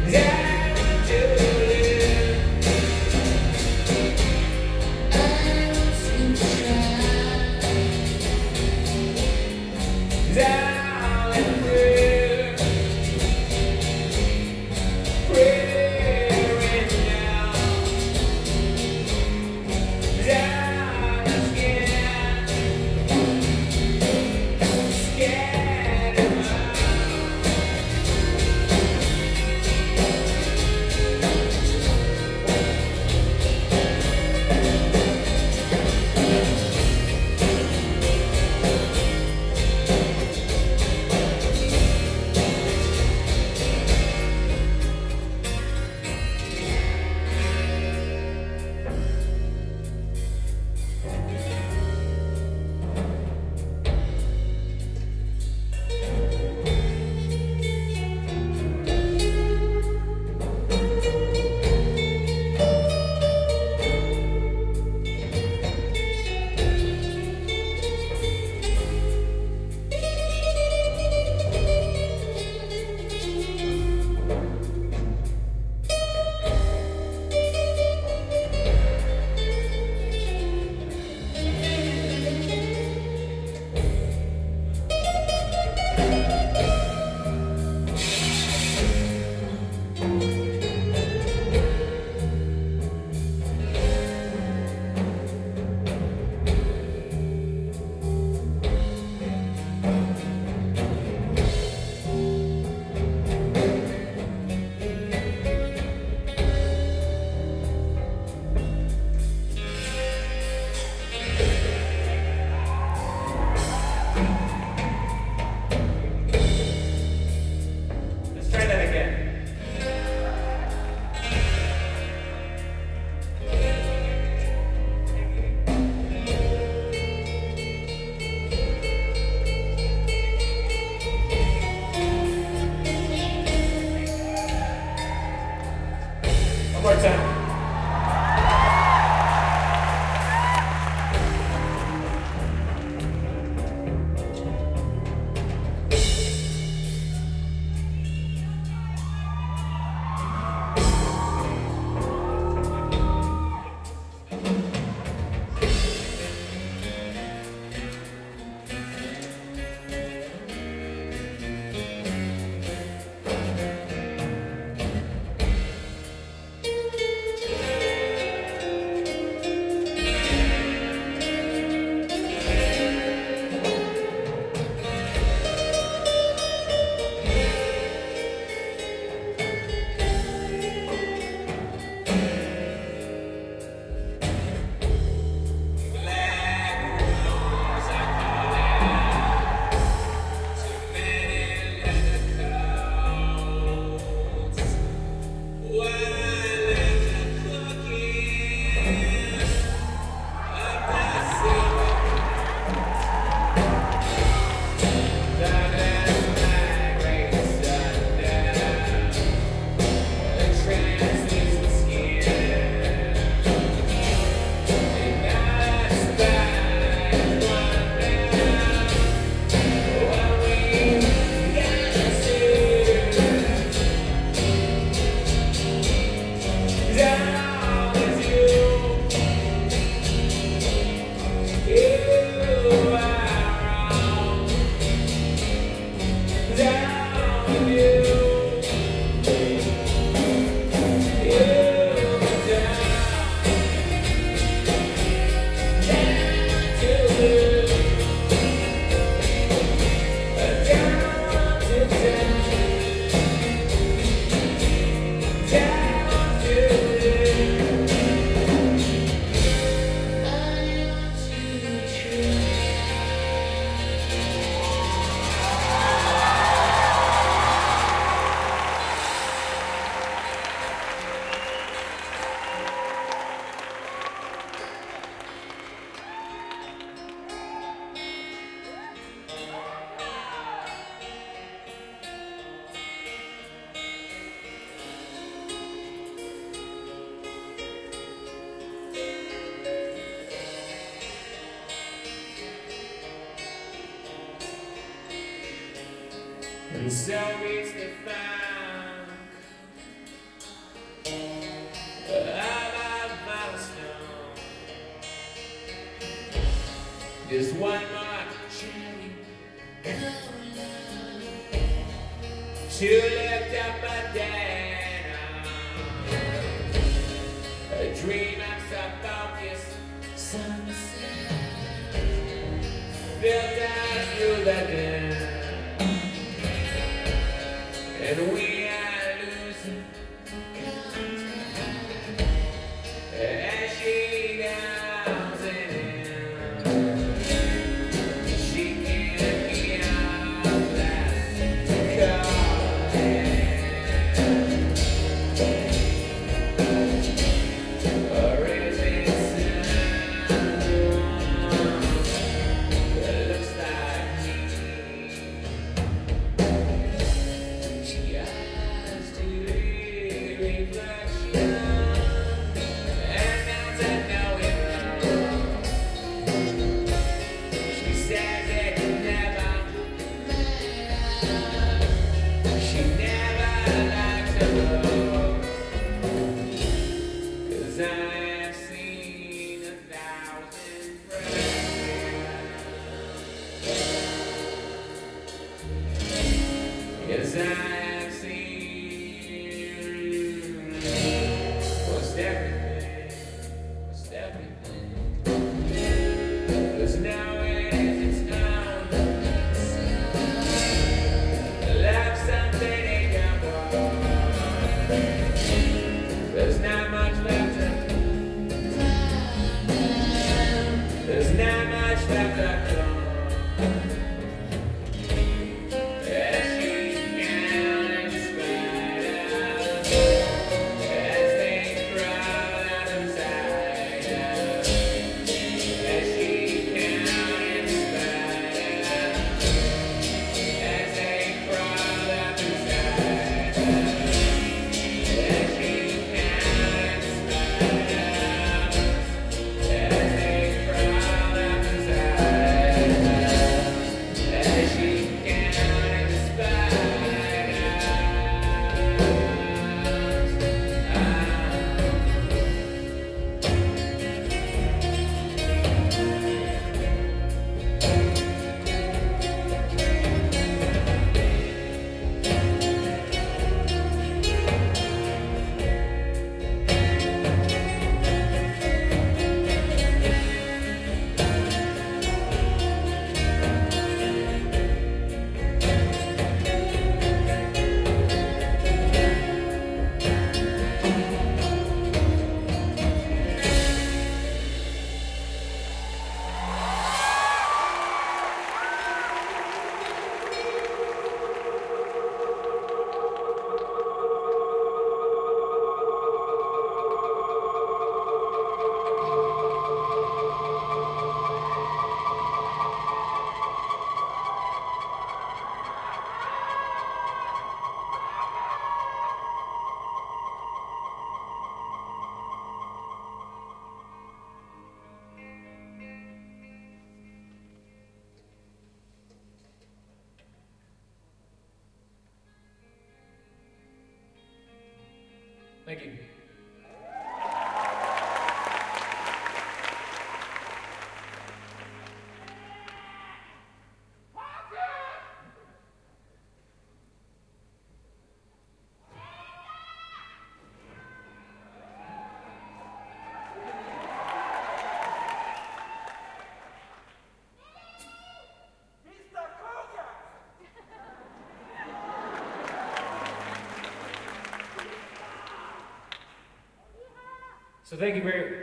more time. And so it's the funk Just one more cherry cola to lift up a dead arm. A dream of self-focused sunset filtered through the dim, and we are losing contact as she drowns in him. She can't be our last calling, or is it someone that looks like me? She has to reflection and now to know it wrong. She says it never mattered. She never liked to love, 'cause I have seen 1,000 friends. Yes, I have seen most everything, most everything. There's nowhere its own. Love something ain't got one. There's not much left to. There's not much left to go. As she counts spiders, as they crawl out inside her. As she counts spiders, as they crawl up inside her. As she counts spiders, as they crawl up inside her. As she counts spiders. Thank you. So thank you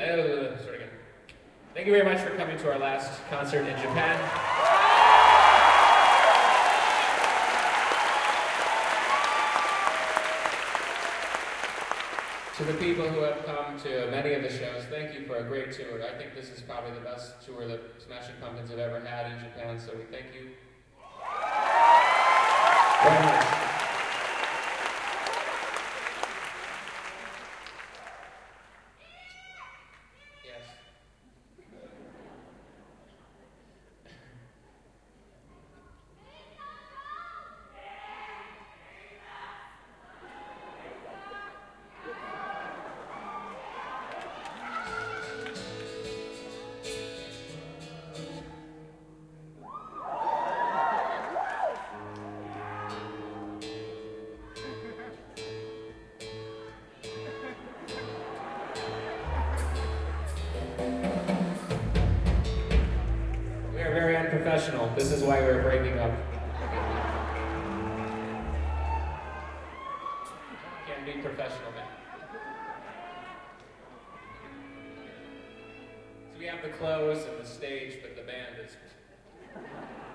Thank you very much for coming to our last concert in Japan. To the people who have come to many of the shows, thank you for a great tour. I think this is probably the best tour that Smashing Pumpkins have ever had in Japan, so we thank you very much. Yes. professional. This is why we're breaking up. Can't be professional, man. So we have the close and the stage, but the band is